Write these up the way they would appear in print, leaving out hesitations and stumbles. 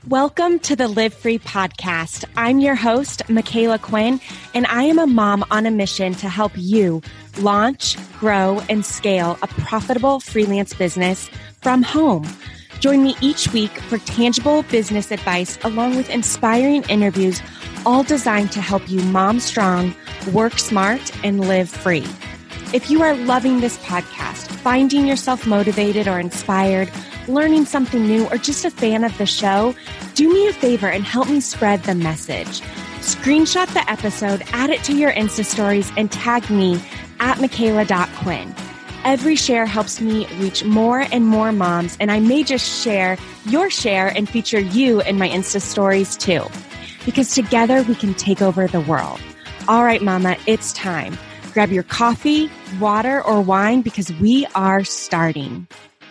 Welcome to the Live Free podcast. I'm your host, Michaela Quinn, and I am a mom on a mission to help you launch, grow, and scale a profitable freelance business from home. Join me each week for tangible business advice along with inspiring interviews, all designed to help you mom strong, work smart, and live free. If you are loving this podcast, finding yourself motivated or inspired, learning something new, or just a fan of the show, do me a favor and help me spread the message. Screenshot the episode, add it to your Insta stories, and tag me at Michaela.Quinn. Every share helps me reach more and more moms, and I may just share your share and feature you in my Insta stories too, because together we can take over the world. All right, mama, it's time. Grab your coffee, water, or wine because we are starting.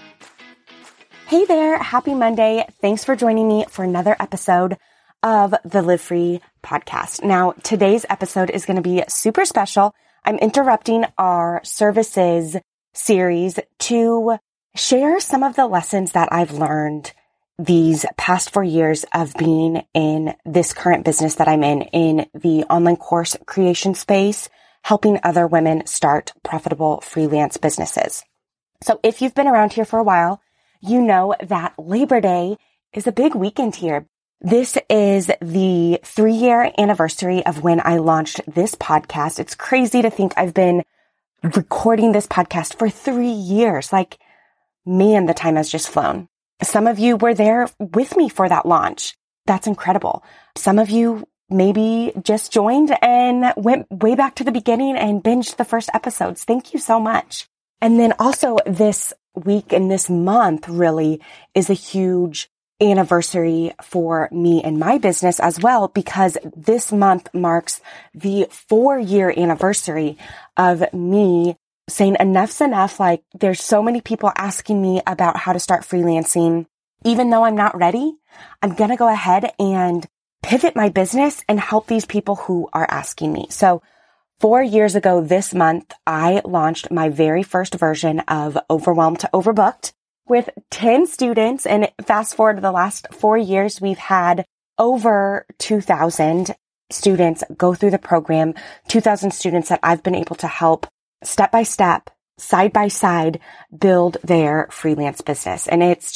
Hey there, happy Monday. Thanks for joining me for another episode of the Live Free podcast. Now, today's episode is going to be super special. I'm interrupting our services series to share some of the lessons that I've learned these past 4 years of being in this current business that I'm in the online course creation space, helping other women start profitable freelance businesses. So if you've been around here for a while, you know that Labor Day is a big weekend here. This is the 3-year anniversary of when I launched this podcast. It's crazy to think I've been recording this podcast for 3 years. Like, man, the time has just flown. Some of you were there with me for that launch. That's incredible. Some of you maybe just joined and went way back to the beginning and binged the first episodes. Thank you so much. And then also this week and this month really is a huge anniversary for me and my business as well, because this month marks the 4-year anniversary of me saying enough's enough. Like, there's so many people asking me about how to start freelancing. Even though I'm not ready, I'm going to go ahead and pivot my business and help these people who are asking me. So 4 years ago this month, I launched my very first version of Overwhelmed to Overbooked with 10 students. And fast forward to the last 4 years, we've had over 2,000 students go through the program, 2,000 students that I've been able to help step by step, side by side, build their freelance business. And it's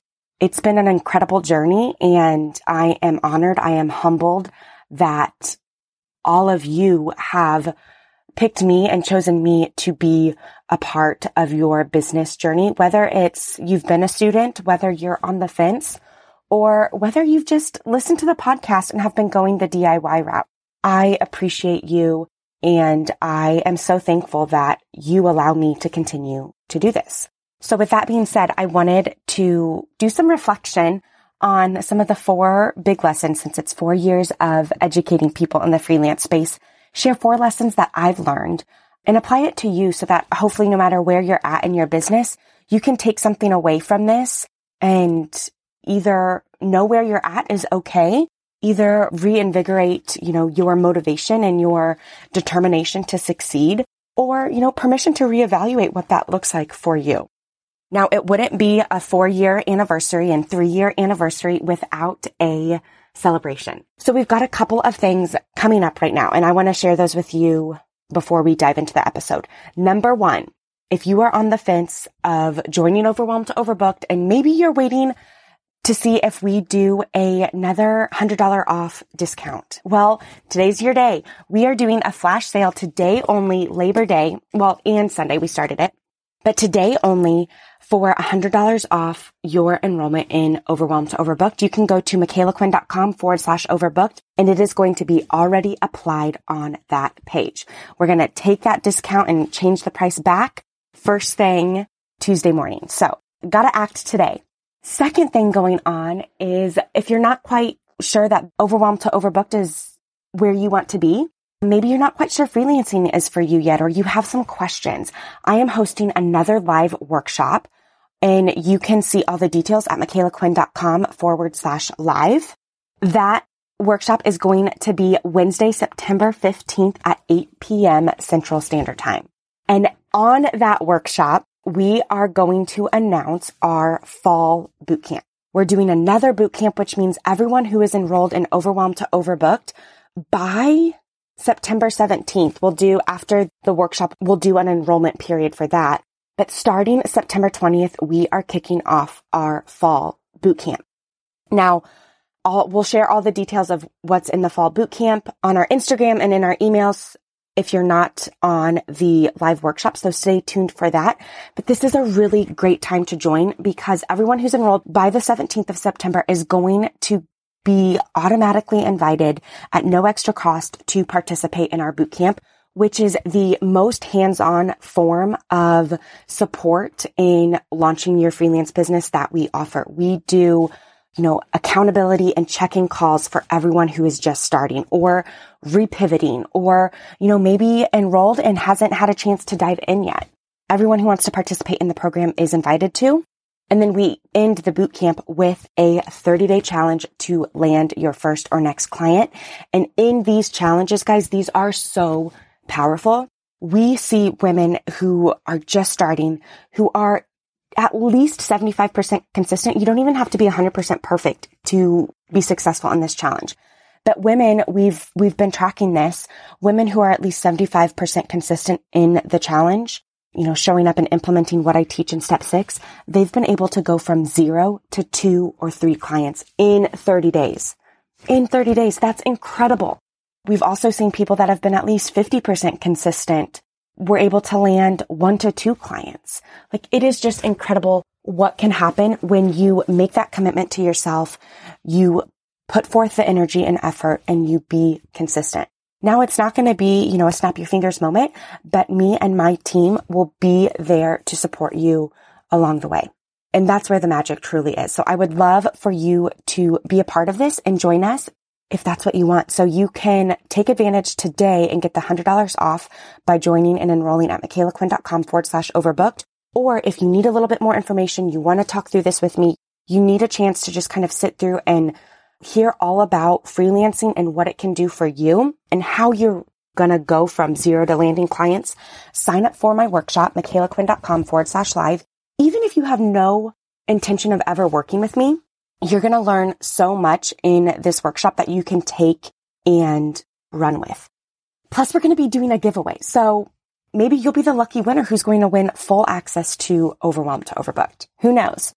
been an incredible journey. And I am honored. I am humbled that all of you have picked me and chosen me to be a part of your business journey, whether it's you've been a student, whether you're on the fence, or whether you've just listened to the podcast and have been going the DIY route. I appreciate you, and I am so thankful that you allow me to continue to do this. So with that being said, I wanted to do some reflection on some of the 4 big lessons, since it's 4 years of educating people in the freelance space, share 4 lessons that I've learned and apply it to you so that hopefully no matter where you're at in your business, you can take something away from this and either know where you're at is okay, either reinvigorate, your motivation and your determination to succeed, or, permission to reevaluate what that looks like for you. Now, it wouldn't be a 4-year anniversary and 3-year anniversary without a celebration. So we've got a couple of things coming up right now, and I want to share those with you before we dive into the episode. Number 1, if you are on the fence of joining Overwhelmed to Overbooked, and maybe you're waiting to see if we do another $100 off discount. Well, today's your day. We are doing a flash sale today only, Labor Day. Well, and Sunday we started it. But today only, for $100 off your enrollment in Overwhelmed to Overbooked, you can go to michaelaquinn.com/overbooked, and it is going to be already applied on that page. We're going to take that discount and change the price back first thing Tuesday morning. So gotta act today. Second thing going on is if you're not quite sure that Overwhelmed to Overbooked is where you want to be, maybe you're not quite sure freelancing is for you yet, or you have some questions, I am hosting another live workshop, and you can see all the details at michaelaquinn.com/live. That workshop is going to be Wednesday, September 15th at 8 p.m. Central Standard Time. And on that workshop, we are going to announce our fall bootcamp. We're doing another boot camp, which means everyone who is enrolled in Overwhelmed to Overbooked by September 17th, after the workshop, we'll do an enrollment period for that. But starting September 20th, we are kicking off our fall boot camp. Now, we'll share all the details of what's in the fall boot camp on our Instagram and in our emails if you're not on the live workshop. So stay tuned for that. But this is a really great time to join because everyone who's enrolled by the 17th of September is going to be automatically invited at no extra cost to participate in our boot camp, which is the most hands-on form of support in launching your freelance business that we offer. We do accountability and check-in calls for everyone who is just starting or repivoting or, maybe enrolled and hasn't had a chance to dive in yet. Everyone who wants to participate in the program is invited to. And then we end the boot camp with a 30-day challenge to land your first or next client. And in these challenges, guys, these are so powerful. We see women who are just starting, who are at least 75% consistent. You don't even have to be 100% perfect to be successful in this challenge. But women, we've been tracking this, women who are at least 75% consistent in the challenge, showing up and implementing what I teach in step 6, they've been able to go from 0 to 2 or 3 clients in 30 days. In 30 days, that's incredible. We've also seen people that have been at least 50% consistent were able to land 1 to 2 clients. Like, it is just incredible what can happen when you make that commitment to yourself, you put forth the energy and effort, and you be consistent. Now, it's not going to be, a snap your fingers moment, but me and my team will be there to support you along the way. And that's where the magic truly is. So I would love for you to be a part of this and join us if that's what you want. So you can take advantage today and get the $100 off by joining and enrolling at makaylaquinn.com/overbooked. Or if you need a little bit more information, you want to talk through this with me, you need a chance to just kind of sit through and hear all about freelancing and what it can do for you and how you're going to go from 0 to landing clients, sign up for my workshop, makaylaquinn.com/live. Even if you have no intention of ever working with me, you're going to learn so much in this workshop that you can take and run with. Plus, we're going to be doing a giveaway. So maybe you'll be the lucky winner who's going to win full access to Overwhelmed to Overbooked. Who knows?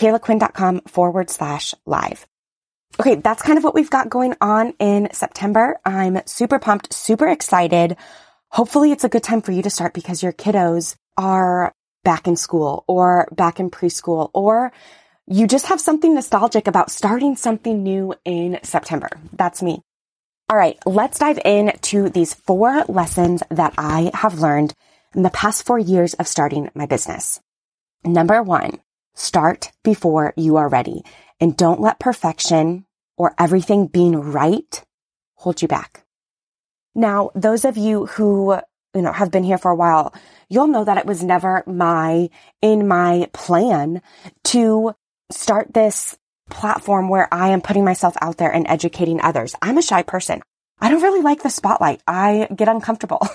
makaylaquinn.com/live. Okay, that's kind of what we've got going on in September. I'm super pumped, super excited. Hopefully it's a good time for you to start because your kiddos are back in school or back in preschool, or you just have something nostalgic about starting something new in September. That's me. All right, let's dive into these 4 lessons that I have learned in the past 4 years of starting my business. Number 1, start before you are ready. And don't let perfection or everything being right hold you back. Now, those of you who, have been here for a while, you'll know that it was never in my plan to start this platform where I am putting myself out there and educating others. I'm a shy person. I don't really like the spotlight. I get uncomfortable.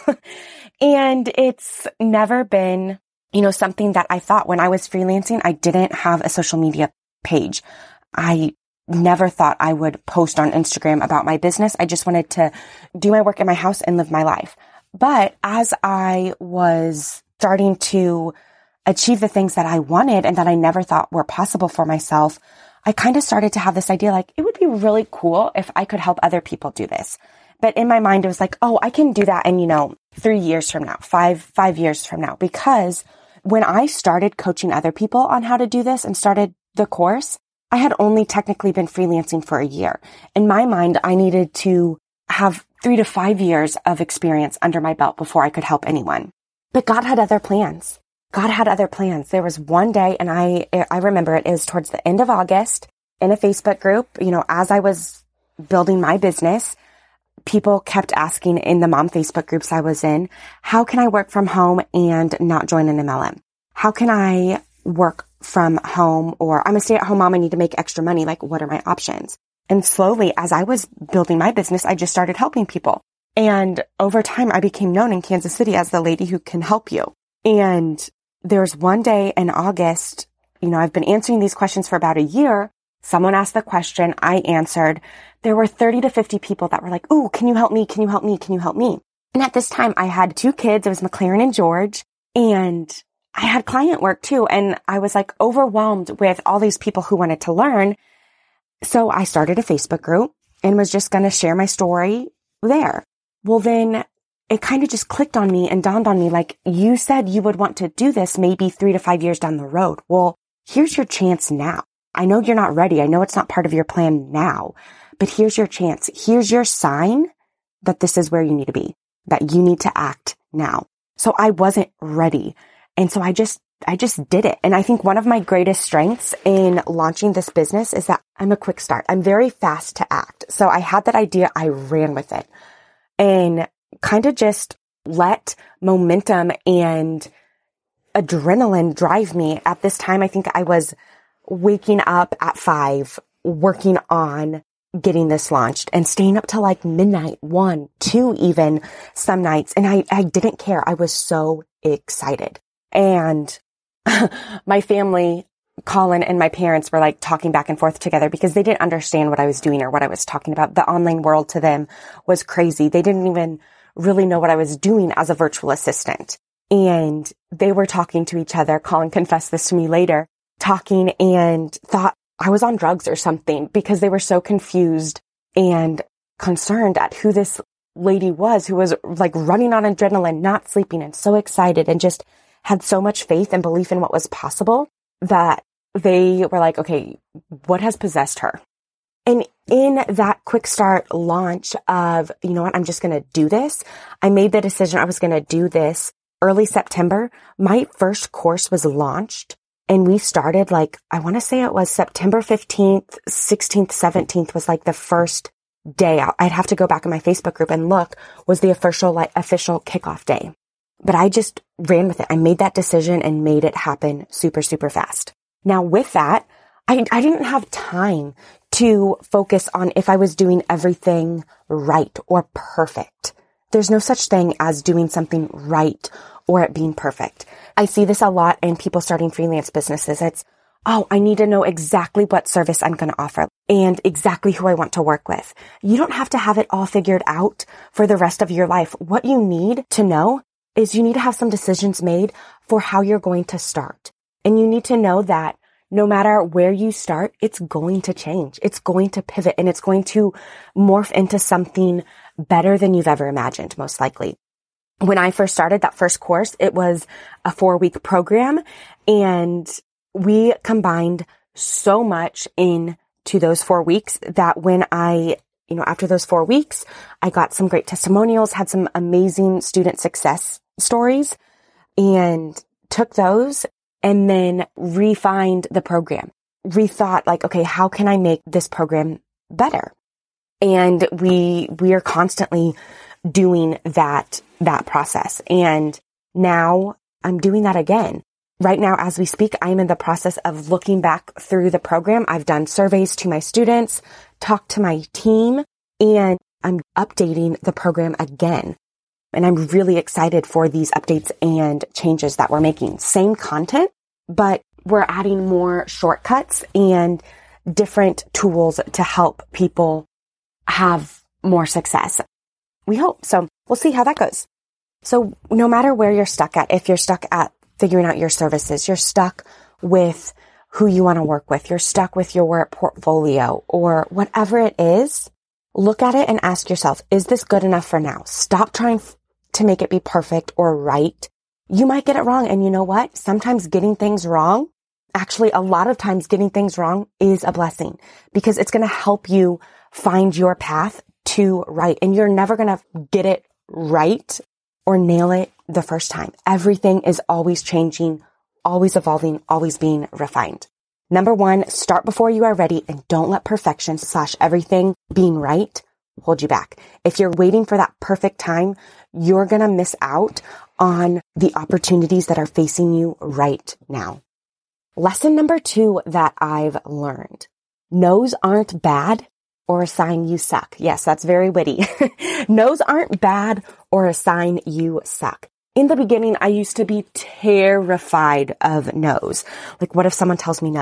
And it's never been, something that I thought when I was freelancing. I didn't have a social media page. I never thought I would post on Instagram about my business. I just wanted to do my work in my house and live my life. But as I was starting to achieve the things that I wanted and that I never thought were possible for myself, I kind of started to have this idea like it would be really cool if I could help other people do this. But in my mind, it was like, oh, I can do that in, 3 years from now, five years from now, because when I started coaching other people on how to do this and started the course, I had only technically been freelancing for a year. In my mind, I needed to have 3 to 5 years of experience under my belt before I could help anyone. But God had other plans. God had other plans. There was one day, and I remember it is towards the end of August in a Facebook group, as I was building my business, people kept asking in the mom Facebook groups I was in, how can I work from home and not join an MLM? How can I work from home? Or I'm a stay-at-home mom, I need to make extra money. Like, what are my options? And slowly, as I was building my business, I just started helping people. And over time, I became known in Kansas City as the lady who can help you. And there was one day in August, I've been answering these questions for about a year. Someone asked the question, I answered. There were 30 to 50 people that were like, "Ooh, can you help me? Can you help me? Can you help me?" And at this time I had 2 kids. It was McLaren and George, and I had client work too. And I was like overwhelmed with all these people who wanted to learn. So I started a Facebook group and was just going to share my story there. Well, then it kind of just clicked on me and dawned on me, like, you said you would want to do this maybe 3 to 5 years down the road. Well, here's your chance now. I know you're not ready. I know it's not part of your plan now, but here's your chance. Here's your sign that this is where you need to be, that you need to act now. So I wasn't ready. And so I just did it. And I think one of my greatest strengths in launching this business is that I'm a quick start. I'm very fast to act. So I had that idea. I ran with it and kind of just let momentum and adrenaline drive me. At this time, I think I was waking up at 5, working on getting this launched and staying up till like midnight, 1, 2 even some nights. And I didn't care. I was so excited. And my family, Colin and my parents were like talking back and forth together because they didn't understand what I was doing or what I was talking about. The online world to them was crazy. They didn't even really know what I was doing as a virtual assistant. And they were talking to each other. Colin confessed this to me later, talking and thought I was on drugs or something because they were so confused and concerned at who this lady was who was like running on adrenaline, not sleeping and so excited and just had so much faith and belief in what was possible that they were like, okay, what has possessed her? And in that quick start launch of, you know what, I'm just going to do this. I made the decision I was going to do this early September. My first course was launched and we started like, I want to say it was September 15th, 16th, 17th was like the first day out. I'd have to go back in my Facebook group and look, was the official kickoff day. But I just ran with it. I made that decision and made it happen super, super fast. Now with that, I didn't have time to focus on if I was doing everything right or perfect. There's no such thing as doing something right or it being perfect. I see this a lot in people starting freelance businesses. It's, oh, I need to know exactly what service I'm going to offer and exactly who I want to work with. You don't have to have it all figured out for the rest of your life. What you need to know is you need to have some decisions made for how you're going to start. And you need to know that no matter where you start, it's going to change. It's going to pivot and it's going to morph into something better than you've ever imagined, most likely. When I first started that first course, it was a 4-week program and we combined so much into those 4 weeks that when after those 4 weeks, I got some great testimonials, had some amazing student success stories and took those and then refined the program, rethought like, okay, how can I make this program better? And we are constantly doing that process. And now I'm doing that again. Right now, as we speak, I'm in the process of looking back through the program. I've done surveys to my students, talked to my team, and I'm updating the program again. And I'm really excited for these updates and changes that we're making. Same content, but we're adding more shortcuts and different tools to help people have more success. We hope. So we'll see how that goes. So no matter where you're stuck at, if you're stuck at figuring out your services, you're stuck with who you want to work with, you're stuck with your portfolio or whatever it is, look at it and ask yourself, is this good enough for now? Stop trying to make it be perfect or right. You might get it wrong. And you know what? Sometimes getting things wrong, actually a lot of times getting things wrong is a blessing because it's going to help you find your path to right. And you're never going to get it right or nail it the first time. Everything is always changing, always evolving, always being refined. Number 1, start before you are ready and don't let perfection / everything being right hold you back. If you're waiting for that perfect time, you're going to miss out on the opportunities that are facing you right now. Lesson number 2 that I've learned. No's aren't bad or a sign you suck. Yes, that's very witty. No's aren't bad or a sign you suck. In the beginning, I used to be terrified of no's. Like, what if someone tells me no?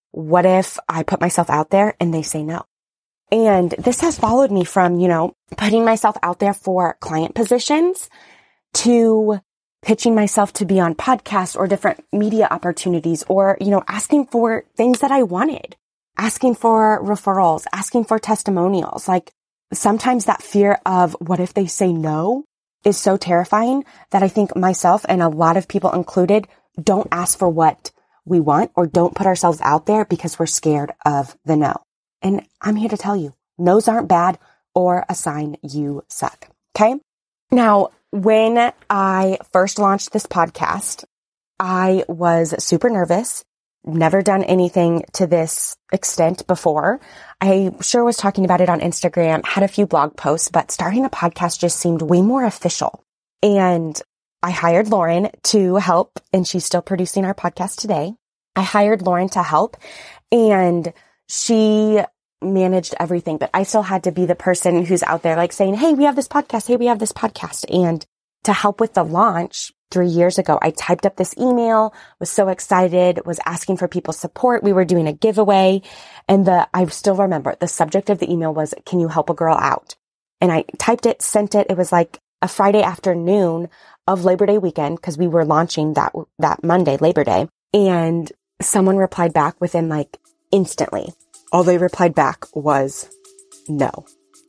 what if I put myself out there and they say no? And this has followed me from, putting myself out there for client positions to pitching myself to be on podcasts or different media opportunities or, asking for things that I wanted, asking for referrals, asking for testimonials. Like sometimes that fear of what if they say no is so terrifying that I think myself and a lot of people included don't ask for what we want or don't put ourselves out there because we're scared of the no. And I'm here to tell you, no's aren't bad or a sign you suck. Okay. Now, when I first launched this podcast, I was super nervous, never done anything to this extent before. I sure was talking about it on Instagram, had a few blog posts, but starting a podcast just seemed way more official. And I hired Lauren to help, and she's still producing our podcast today. I hired Lauren to help, and she managed everything, but I still had to be the person who's out there like saying, hey, we have this podcast. Hey, we have this podcast. And to help with the launch 3 years ago, I typed up this email, was so excited, was asking for people's support. We were doing a giveaway. And I still remember the subject of the email was, can you help a girl out? And I typed it, sent it. It was like a Friday afternoon of Labor Day weekend because we were launching that Monday, Labor Day. And someone replied back within like instantly. All they replied back was no.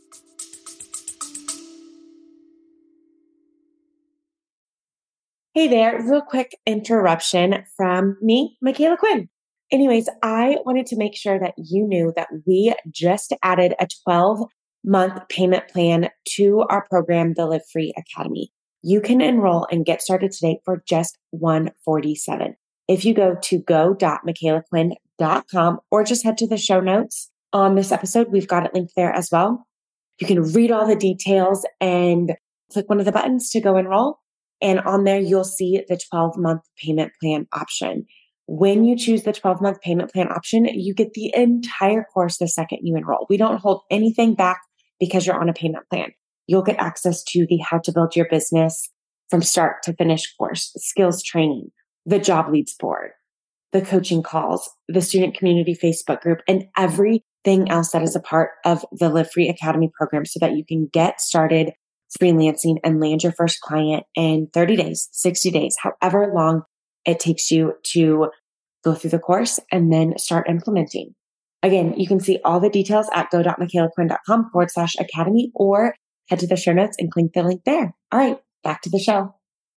Hey there, real quick interruption from me, Michaela Quinn. Anyways, I wanted to make sure that you knew that we just added a 12-month payment plan to our program, the Live Free Academy. You can enroll and get started today for just $147. If you go to go.michaelaquinn.com or just head to the show notes on this episode, we've got it linked there as well. You can read all the details and click one of the buttons to go enroll. And on there, you'll see the 12-month payment plan option. When you choose the 12-month payment plan option, you get the entire course the second you enroll. We don't hold anything back because you're on a payment plan. You'll get access to the How to Build Your Business from Start to Finish course, skills training, the job leads board, the coaching calls, the student community Facebook group, and everything else that is a part of the Live Free Academy program so that you can get started freelancing and land your first client in 30 days, 60 days, however long it takes you to go through the course and then start implementing. Again, you can see all the details at go.michaelaquinn.com/academy or head to the show notes and click the link there. All right, back to the show.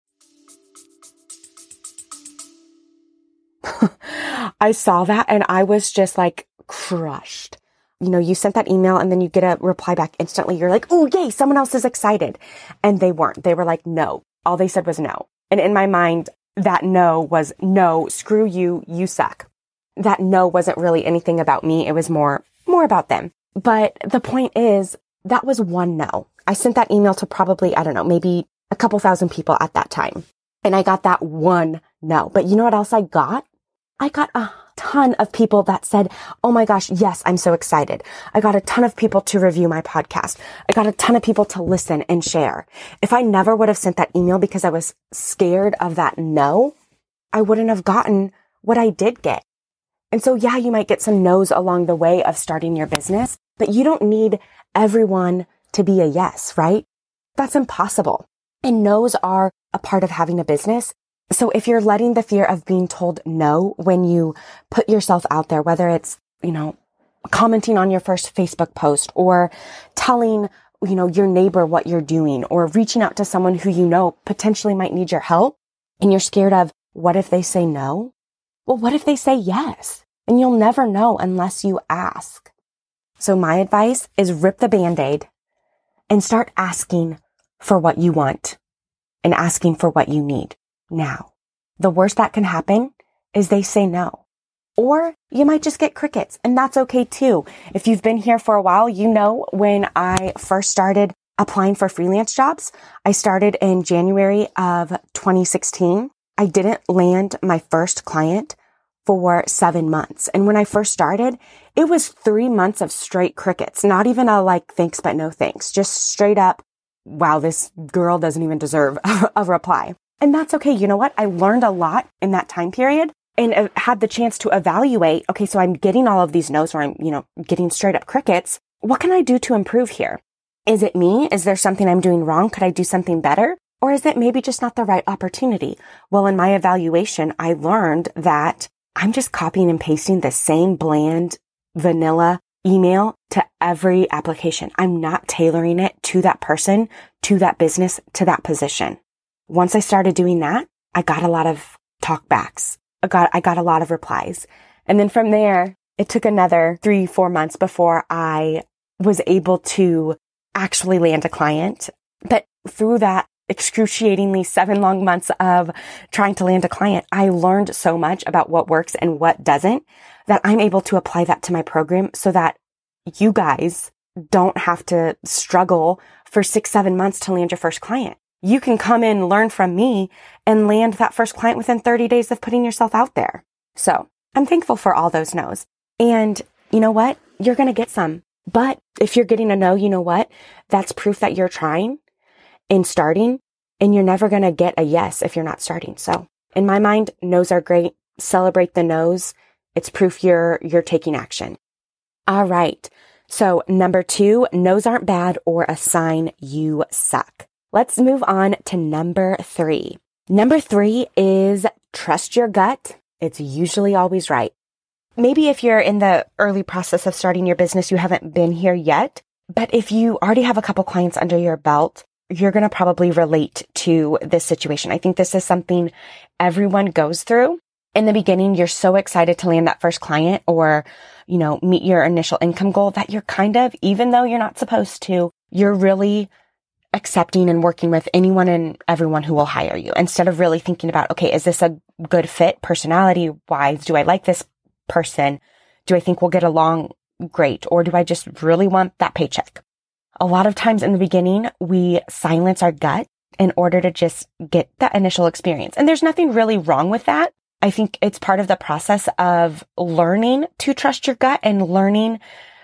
I saw that and I was just like crushed. You sent that email and then you get a reply back instantly. You're like, oh, yay, someone else is excited. And they weren't. They were like, no. All they said was no. And in my mind, that no was no, screw you, you suck. That no wasn't really anything about me. It was more about them. But the point is, that was one no. I sent that email to probably, I don't know, maybe a couple thousand people at that time. And I got that one no. But you know what else I got? I got a ton of people that said, oh my gosh, yes, I'm so excited. I got a ton of people to review my podcast. I got a ton of people to listen and share. If I never would have sent that email because I was scared of that no, I wouldn't have gotten what I did get. And so, yeah, you might get some no's along the way of starting your business, but you don't need everyone to be a yes, right? That's impossible. And no's are a part of having a business. So if you're letting the fear of being told no when you put yourself out there, whether it's, commenting on your first Facebook post or telling, your neighbor what you're doing or reaching out to someone who potentially might need your help and you're scared of what if they say no? Well, what if they say yes? And you'll never know unless you ask. So my advice is rip the Band-Aid and start asking for what you want and asking for what you need. Now, the worst that can happen is they say no. Or you might just get crickets, and that's okay too. If you've been here for a while, when I first started applying for freelance jobs, I started in January of 2016. I didn't land my first client for 7 months. And when I first started, it was 3 months of straight crickets, not even a thanks but no thanks, just straight up, wow, this girl doesn't even deserve a reply. And that's okay. You know what? I learned a lot in that time period. and had the chance to evaluate, okay, so I'm getting all of these no's, or I'm, getting straight up crickets. What can I do to improve here? Is it me? Is there something I'm doing wrong? Could I do something better? Or is it maybe just not the right opportunity? Well, in my evaluation, I learned that I'm just copying and pasting the same bland vanilla email to every application. I'm not tailoring it to that person, to that business, to that position. Once I started doing that, I got a lot of talkbacks. I got a lot of replies. And then from there, it took another 3-4 months before I was able to actually land a client. But through that excruciatingly 7 long months of trying to land a client, I learned so much about what works and what doesn't that I'm able to apply that to my program so that you guys don't have to struggle for 6-7 months to land your first client. You can come in, learn from me, and land that first client within 30 days of putting yourself out there. So I'm thankful for all those no's. And you know what? You're going to get some. But if you're getting a no, you know what? That's proof that you're trying and starting, and you're never going to get a yes if you're not starting. So in my mind, no's are great. Celebrate the no's. It's proof you're taking action. All right. So number 2, no's aren't bad or a sign you suck. Let's move on to number 3. Number 3 is trust your gut. It's usually always right. Maybe if you're in the early process of starting your business, you haven't been here yet. But if you already have a couple clients under your belt, you're going to probably relate to this situation. I think this is something everyone goes through. In the beginning, you're so excited to land that first client or, meet your initial income goal that you're kind of, even though you're not supposed to, you're really accepting and working with anyone and everyone who will hire you instead of really thinking about, okay, is this a good fit personality wise? Do I like this person? Do I think we'll get along great? Or do I just really want that paycheck? A lot of times in the beginning, we silence our gut in order to just get that initial experience. And there's nothing really wrong with that. I think it's part of the process of learning to trust your gut and learning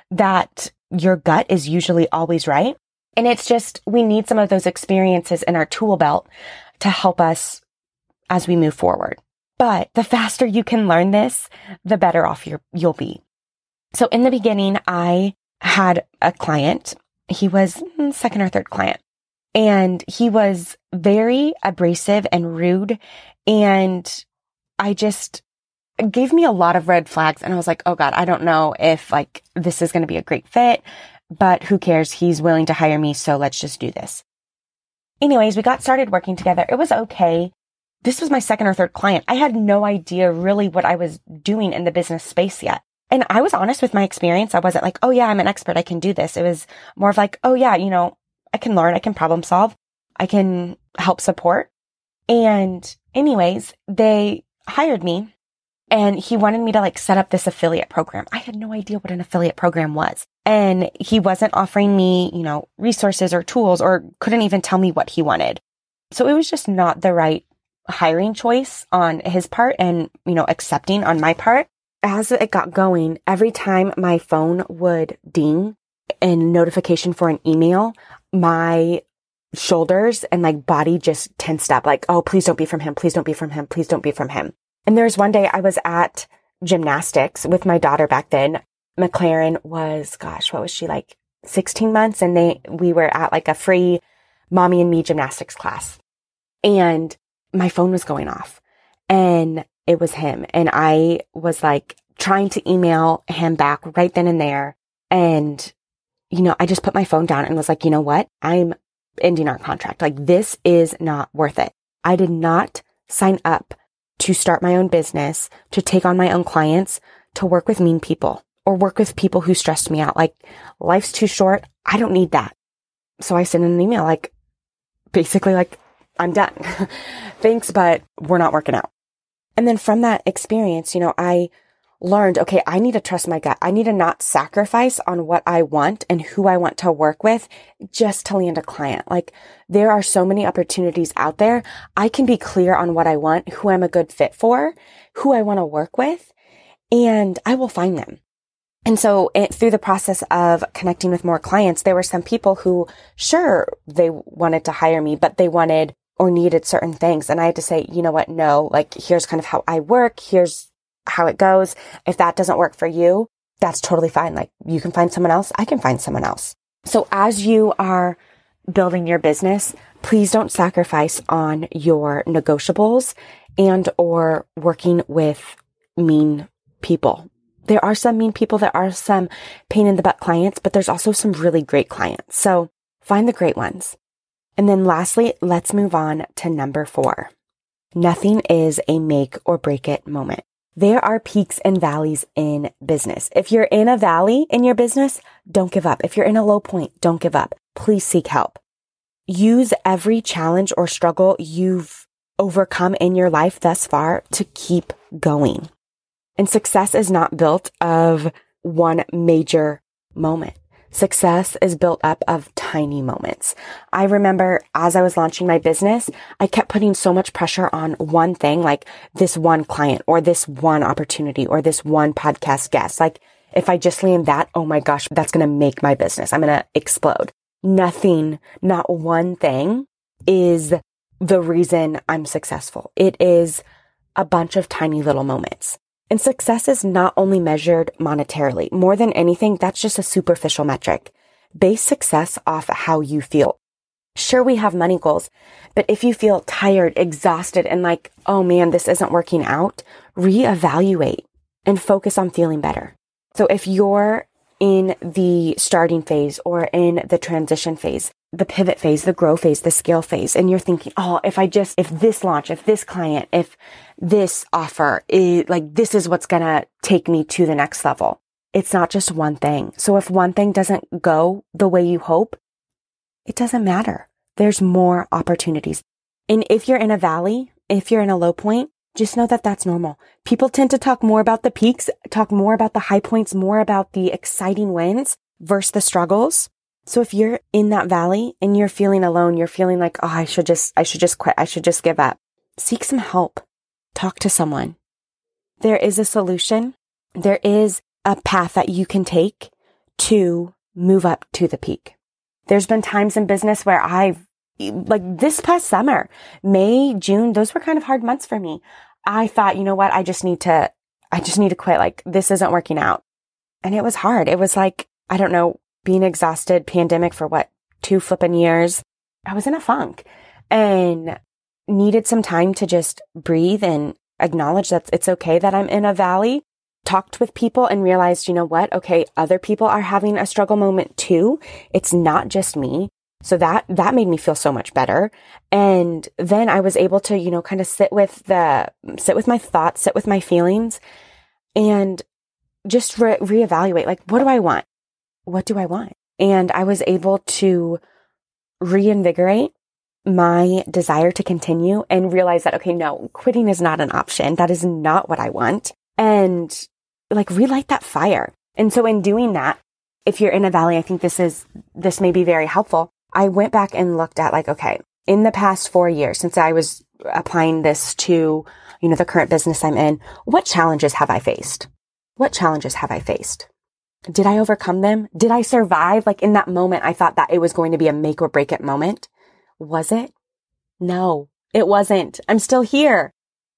that your gut is usually always right. And it's just, we need some of those experiences in our tool belt to help us as we move forward. But the faster you can learn this, the better off you'll be. So in the beginning, I had a client. He was second or third client, and he was very abrasive and rude. And I just gave me a lot of red flags. And I was like, oh God, I don't know if this is going to be a great fit, but who cares? He's willing to hire me. So let's just do this. Anyways, we got started working together. It was okay. This was my second or third client. I had no idea really what I was doing in the business space yet. And I was honest with my experience. I wasn't like, oh yeah, I'm an expert. I can do this. It was more of like, oh yeah, I can learn. I can problem solve. I can help support. And anyways, they hired me and he wanted me to set up this affiliate program. I had no idea what an affiliate program was. And he wasn't offering me, resources or tools, or couldn't even tell me what he wanted. So it was just not the right hiring choice on his part and, accepting on my part. As it got going, every time my phone would ding and notification for an email, my shoulders and body just tensed up. Oh, please don't be from him. Please don't be from him. Please don't be from him. And there was one day I was at gymnastics with my daughter back then. McLaren was, what was she 16 months? And we were at a free mommy and me gymnastics class. And my phone was going off and it was him. And I was trying to email him back right then and there. And, I just put my phone down and was like, you know what? I'm ending our contract. This is not worth it. I did not sign up to start my own business, to take on my own clients, to work with mean people or work with people who stressed me out. Life's too short. I don't need that. So I sent an email, basically I'm done. Thanks, but we're not working out. And then from that experience, I learned, okay, I need to trust my gut. I need to not sacrifice on what I want and who I want to work with just to land a client. There are so many opportunities out there. I can be clear on what I want, who I'm a good fit for, who I want to work with, and I will find them. And so through the process of connecting with more clients, there were some people who, sure, they wanted to hire me, but they wanted or needed certain things. And I had to say, you know what? No, like, here's kind of how I work. Here's how it goes. If that doesn't work for you, that's totally fine. Like, you can find someone else. I can find someone else. So as you are building your business, please don't sacrifice on your negotiables and or working with mean people. There are some mean people. There are some pain in the butt clients, but there's also some really great clients. So find the great ones. And then lastly, let's move on to number 4. Nothing is a make or break it moment. There are peaks and valleys in business. If you're in a valley in your business, don't give up. If you're in a low point, don't give up. Please seek help. Use every challenge or struggle you've overcome in your life thus far to keep going. And success is not built of one major moment. Success is built up of tiny moments. I remember as I was launching my business, I kept putting so much pressure on one thing, like this one client or this one opportunity or this one podcast guest. Like, if I just land that, oh my gosh, that's going to make my business. I'm going to explode. Nothing, not one thing is the reason I'm successful. It is a bunch of tiny little moments. And success is not only measured monetarily. More than anything, that's just a superficial metric. Base success off how you feel. Sure, we have money goals, but if you feel tired, exhausted, and like, oh man, this isn't working out, reevaluate and focus on feeling better. So if you're in the starting phase or in the transition phase, the pivot phase, the grow phase, the scale phase, and you're thinking, oh, if this launch, if this client, if this offer is like, this is what's going to take me to the next level. It's not just one thing. So if one thing doesn't go the way you hope, it doesn't matter. There's more opportunities. And if you're in a valley, if you're in a low point, just know that that's normal. People tend to talk more about the peaks, talk more about the high points, more about the exciting wins versus the struggles. So if you're in that valley and you're feeling alone, you're feeling like, oh, I should just quit. I should just give up. Seek some help. Talk to someone. There is a solution. There is a path that you can take to move up to the peak. There's been times in business where like this past summer, May, June, those were kind of hard months for me. I thought, you know what? I just need to quit. Like, this isn't working out. And it was hard. It was like, I don't know, being exhausted, pandemic for 2 flipping years. I was in a funk and needed some time to just breathe and acknowledge that it's okay that I'm in a valley. Talked with people and realized, you know what? Okay, other people are having a struggle moment too. It's not just me. So that made me feel so much better. And then I was able to, kind of sit with my thoughts, sit with my feelings, and just reevaluate, like, what do I want? What do I want? And I was able to reinvigorate my desire to continue and realize that, okay, no, quitting is not an option. That is not what I want. And like, relight that fire. And so in doing that, if you're in a valley, I think this may be very helpful. I went back and looked at, like, okay, in the past 4 years, since I was applying this to, the current business I'm in, what challenges have I faced? What challenges have I faced? Did I overcome them? Did I survive? Like, in that moment, I thought that it was going to be a make or break it moment. Was it? No, it wasn't. I'm still here.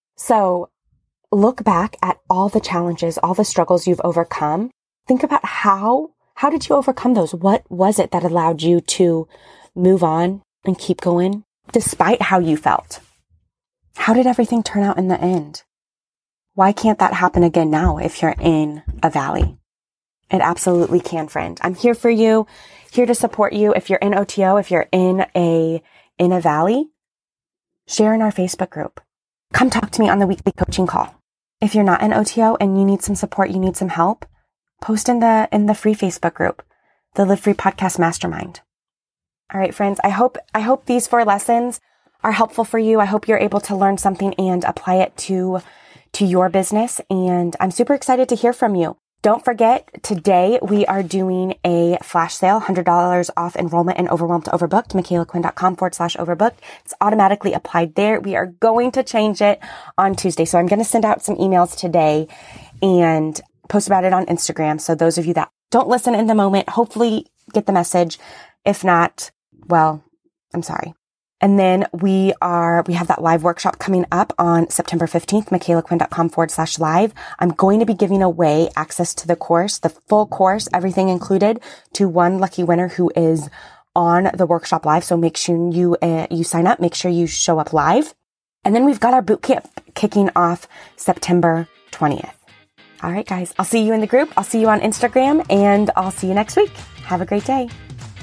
So look back at all the challenges, all the struggles you've overcome. Think about how did you overcome those? What was it that allowed you to move on and keep going despite how you felt? How did everything turn out in the end? Why can't that happen again now if you're in a valley? It absolutely can, friend. I'm here for you, here to support you. If you're in OTO, if you're in a valley, share in our Facebook group. Come talk to me on the weekly coaching call. If you're not in OTO and you need some support, you need some help, post in the free Facebook group, the Live Free Podcast Mastermind. All right, friends, I hope these 4 lessons are helpful for you. I hope you're able to learn something and apply it to your business. And I'm super excited to hear from you. Don't forget, today we are doing a flash sale, $100 off enrollment in Overwhelmed to Overbooked, MichaelaQuinn.com/overbooked. It's automatically applied there. We are going to change it on Tuesday. So I'm going to send out some emails today and post about it on Instagram. So those of you that don't listen in the moment, hopefully get the message. If not, well, I'm sorry. And then we have that live workshop coming up on September 15th, MichaelaQuinn.com/live. I'm going to be giving away access to the course, the full course, everything included, to one lucky winner who is on the workshop live. So make sure you sign up, make sure you show up live. And then we've got our boot camp kicking off September 20th. All right, guys, I'll see you in the group. I'll see you on Instagram, and I'll see you next week. Have a great day.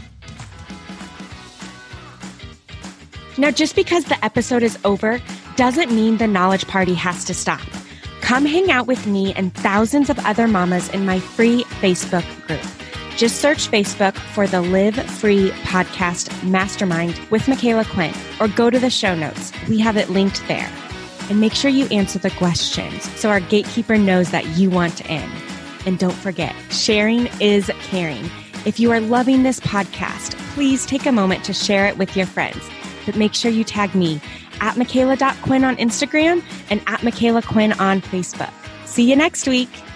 Now, just because the episode is over doesn't mean the knowledge party has to stop. Come hang out with me and thousands of other mamas in my free Facebook group. Just search Facebook for the Live Free Podcast Mastermind with Michaela Quinn, or go to the show notes. We have it linked there. And make sure you answer the questions so our gatekeeper knows that you want in. And don't forget, sharing is caring. If you are loving this podcast, please take a moment to share it with your friends. But make sure you tag me at Michaela.Quinn on Instagram and at Michaela Quinn on Facebook. See you next week.